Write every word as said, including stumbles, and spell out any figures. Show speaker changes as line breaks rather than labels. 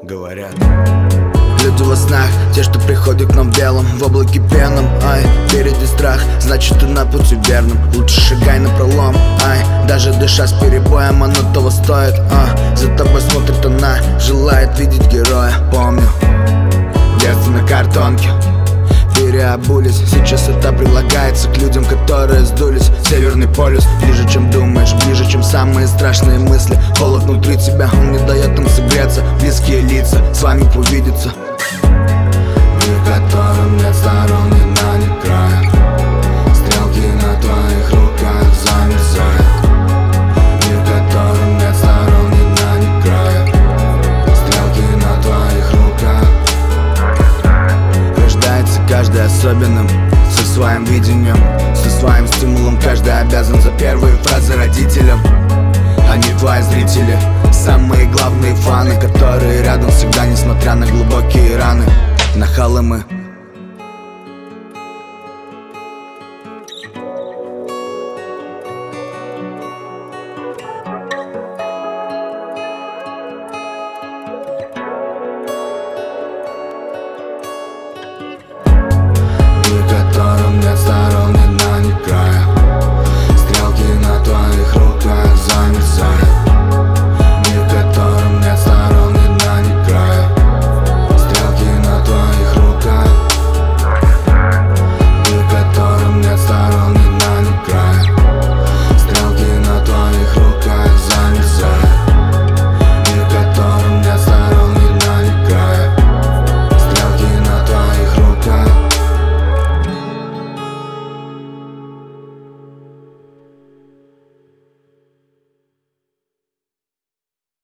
говорят. Люди во снах, те, что приходят к нам белым, в облаке пеном, ай, впереди страх, значит ты на пути верном. Лучше шагай напролом, ай, даже дыша с перебоем, оно того стоит, а. За тобой смотрит она, желает видеть героя. Помню, детство на картонке, переобулись. Сейчас это прилагается к людям, которые сдулись. Северный полюс, ближе, чем думаешь, ближе, чем самые страшные мысли. Холод внутри тебя, он не дает им согреться. Близкие лица, с вами увидеться. Мир, которым нет сторон, ни дна, ни края. Стрелки на твоих руках замерзают. Мир, которым нет сторон, ни дна, ни края. Стрелки на твоих руках. Рождается каждый особенным, со своим видением, со своим стимулом. Каждый обязан за первые фразы родителям. Они твои зрители, самые главные фаны, которые рядом всегда, несмотря на глубокие раны. Нахалы мы,